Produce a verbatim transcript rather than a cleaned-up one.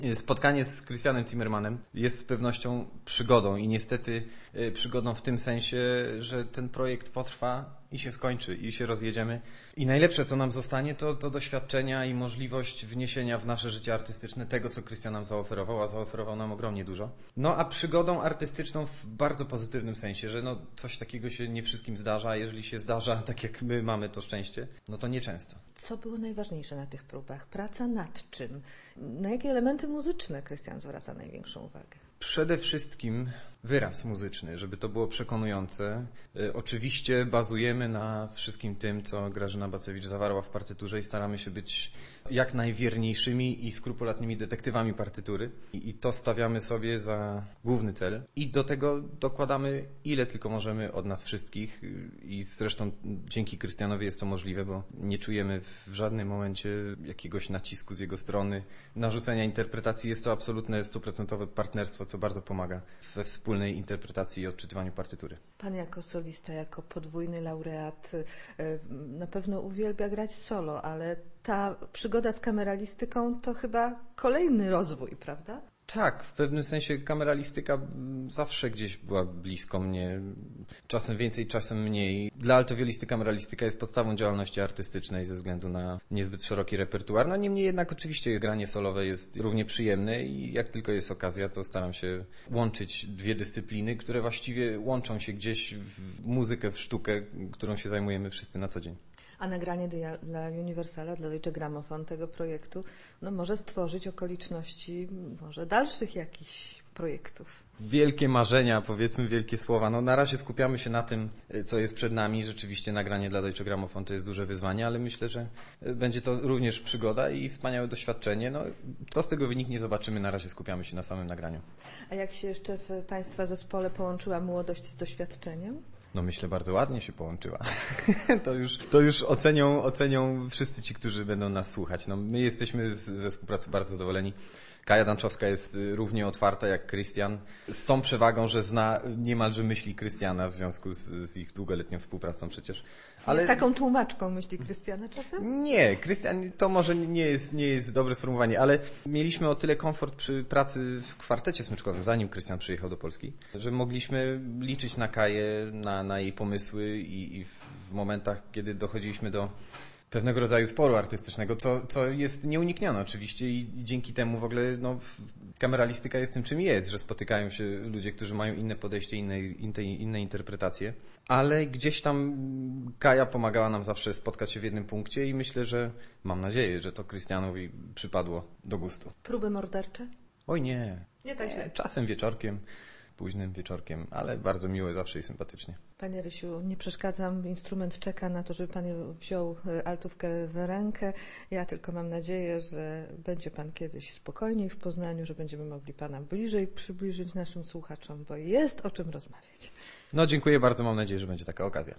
Spotkanie z Christianem Zimmermanem jest z pewnością przygodą i niestety przygodą w tym sensie, że ten projekt potrwa i się skończy, i się rozjedziemy. I najlepsze, co nam zostanie, to, to doświadczenia i możliwość wniesienia w nasze życie artystyczne tego, co Christian nam zaoferował, a zaoferował nam ogromnie dużo. No a przygodą artystyczną w bardzo pozytywnym sensie, że no, coś takiego się nie wszystkim zdarza, a jeżeli się zdarza, tak jak my mamy to szczęście, no to nieczęsto. Co było najważniejsze na tych próbach? Praca nad czym? Na jakie elementy muzyczne Christian zwraca największą uwagę? Przede wszystkim wyraz muzyczny, żeby to było przekonujące. Y, oczywiście bazujemy na wszystkim tym, co Grażyna Bacewicz zawarła w partyturze i staramy się być jak najwierniejszymi i skrupulatnymi detektywami partytury. I, I to stawiamy sobie za główny cel. I do tego dokładamy ile tylko możemy od nas wszystkich. I zresztą dzięki Krystianowi jest to możliwe, bo nie czujemy w żadnym momencie jakiegoś nacisku z jego strony, narzucenia interpretacji. Jest to absolutne, stuprocentowe partnerstwo, co bardzo pomaga we wspólnej interpretacji i odczytywaniu partytury. Pan jako solista, jako podwójny laureat na pewno uwielbia grać solo, ale ta przygoda z kameralistyką to chyba kolejny rozwój, prawda? Tak, w pewnym sensie kameralistyka zawsze gdzieś była blisko mnie, czasem więcej, czasem mniej. Dla altowiolisty kameralistyka jest podstawą działalności artystycznej ze względu na niezbyt szeroki repertuar. No niemniej jednak oczywiście granie solowe jest równie przyjemne i jak tylko jest okazja, to staram się łączyć dwie dyscypliny, które właściwie łączą się gdzieś w muzykę, w sztukę, którą się zajmujemy wszyscy na co dzień. A nagranie dla, dla Universala, dla Deutsche Grammophon tego projektu, no może stworzyć okoliczności może dalszych jakichś projektów. Wielkie marzenia, powiedzmy wielkie słowa. No na razie skupiamy się na tym, co jest przed nami. Rzeczywiście nagranie dla Deutsche Grammophon to jest duże wyzwanie, ale myślę, że będzie to również przygoda i wspaniałe doświadczenie. No, co z tego wyniknie, zobaczymy. Na razie skupiamy się na samym nagraniu. A jak się jeszcze w Państwa zespole połączyła młodość z doświadczeniem? No myślę, bardzo ładnie się połączyła. To już, to już ocenią, ocenią wszyscy ci, którzy będą nas słuchać. No, my jesteśmy z, ze współpracy bardzo zadowoleni. Kaja Danczowska jest równie otwarta jak Krystian, z tą przewagą, że zna niemalże myśli Krystiana w związku z, z ich długoletnią współpracą przecież. Ale... Jest taką tłumaczką myśli Krystiana czasem? Nie, Krystian to może nie jest, nie jest dobre sformułowanie, ale mieliśmy o tyle komfort przy pracy w kwartecie smyczkowym, zanim Krystian przyjechał do Polski, że mogliśmy liczyć na Kaję, na, na jej pomysły i, i w momentach, kiedy dochodziliśmy do pewnego rodzaju sporu artystycznego, co, co jest nieuniknione oczywiście i dzięki temu w ogóle no, kameralistyka jest tym, czym jest, że spotykają się ludzie, którzy mają inne podejście, inne, inne, inne interpretacje, ale gdzieś tam Kaja pomagała nam zawsze spotkać się w jednym punkcie i myślę, że mam nadzieję, że to Krystianowi przypadło do gustu. Próby mordercze? Oj nie. Nie tak się. Czasem wieczorkiem, późnym wieczorkiem, ale bardzo miłe zawsze i sympatycznie. Panie Rysiu, nie przeszkadzam, instrument czeka na to, żeby Pan wziął altówkę w rękę. Ja tylko mam nadzieję, że będzie Pan kiedyś spokojniej w Poznaniu, że będziemy mogli Pana bliżej przybliżyć naszym słuchaczom, bo jest o czym rozmawiać. No dziękuję bardzo, mam nadzieję, że będzie taka okazja.